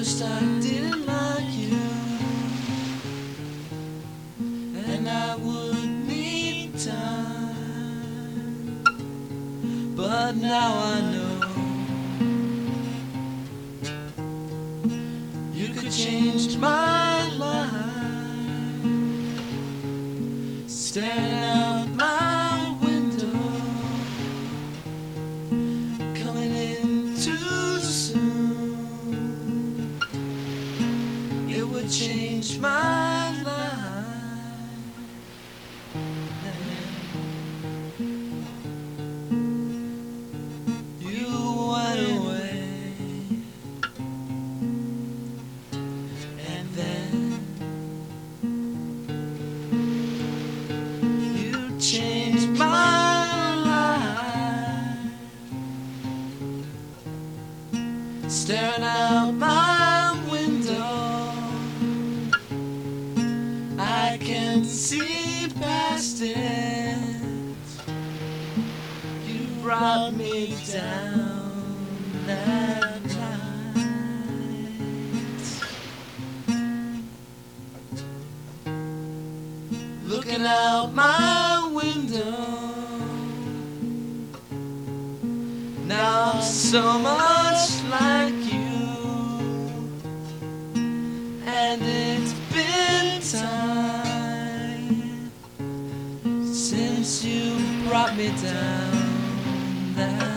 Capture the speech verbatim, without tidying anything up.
first I didn't like you, and I would need time, but now I know you could change my life. Staring out my window, coming in too soon, it would change my life. You went away, and then you changed my life. Staring out my window, I can see past it. You brought me down that night, looking out my window. Now I'm so much like you, and it's been time since you brought me down that